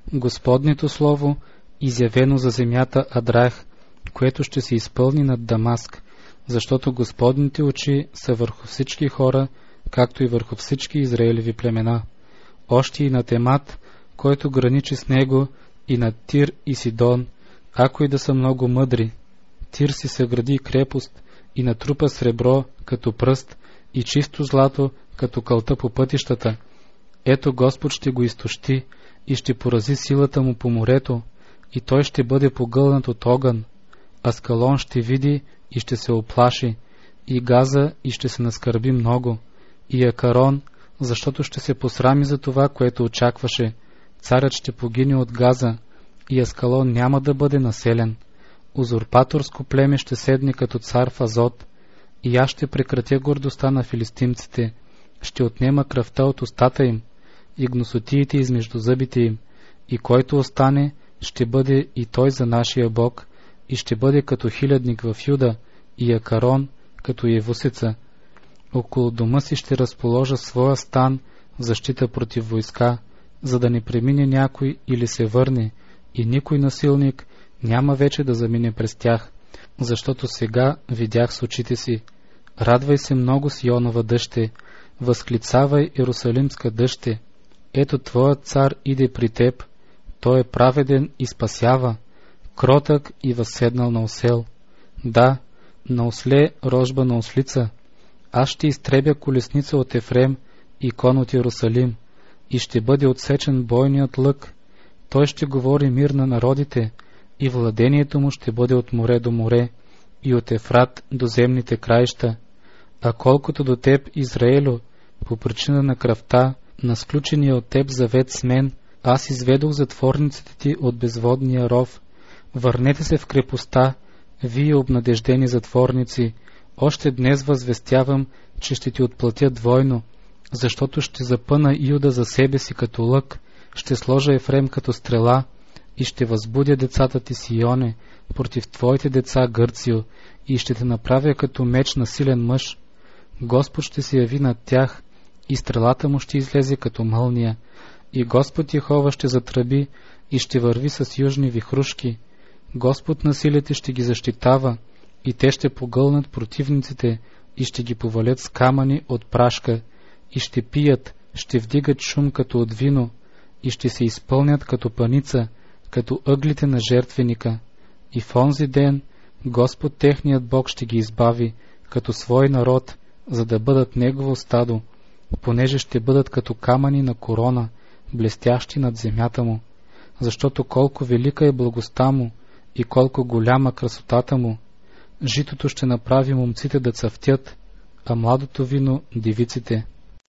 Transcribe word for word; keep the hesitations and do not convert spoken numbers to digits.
Господнето слово, изявено за земята Адрах, което ще се изпълни над Дамаск, защото Господните очи са върху всички хора, както и върху всички Израелеви племена. Още и на Темат, който граничи с него, и на Тир и Сидон, ако и да са много мъдри. Тир си съгради крепост и натрупа сребро като пръст и чисто злато като кълта по пътищата. Ето Господ ще го изтощи и ще порази силата му по морето, и той ще бъде погълнат от огън. Аскалон ще види и ще се оплаши, и Газа и ще се наскърби много, и Акарон, защото ще се посрами за това, което очакваше. Царят ще погине от Газа, и Аскалон няма да бъде населен. Узурпаторско племе ще седне като цар в Азот, и аз ще прекратя гордостта на филистимците, ще отнема кръвта от устата им и гносотиите измежду зъбите им, и който остане, ще бъде и той за нашия Бог, и ще бъде като хилядник в Юда, и Акарон като Евусица. Около дома си ще разположа своя стан в защита против войска, за да не премине някой или се върне, и никой насилник няма вече да замине през тях, защото сега видях с очите си. Радвай се много, Сионова дъще, възклицавай, Иерусалимска дъще. Ето твоят цар иде при теб, той е праведен и спасява, кротък и възседнал на осел. Да, на осле рожба на ослица. Аз ще изтребя колесница от Ефрем и кон от Иерусалим, и ще бъде отсечен бойният лък. Той ще говори мир на народите, и владението му ще бъде от море до море, и от Ефрат до земните краища. А колкото до теб, Израелю, по причина на кръвта, на сключения от теб завет с мен, аз изведох затворниците ти от безводния ров. Върнете се в крепостта, вие обнадеждени затворници. Още днес възвестявам, че ще ти отплатя двойно, защото ще запъна Юда за себе си като лък, ще сложа Ефрем като стрела, и ще възбудя децата ти, Сионе, против твоите деца, Гърцио, и ще те направя като меч на силен мъж. Господ ще се яви над тях, и стрелата му ще излезе като мълния, и Господ Йехова ще затръби и ще върви с южни вихрушки. Господ на силите ще ги защитава, и те ще погълнат противниците и ще ги повалят с камъни от прашка, и ще пият, ще вдигат шум като от вино, и ще се изпълнят като паница, като ъглите на жертвеника. И в онзи ден Господ техният Бог ще ги избави като свой народ, за да бъдат негово стадо, понеже ще бъдат като камъни на корона, блестящи над земята му, защото колко велика е благостта му и колко голяма красотата му. Житото ще направи момците да цъфтят, а младото вино девиците.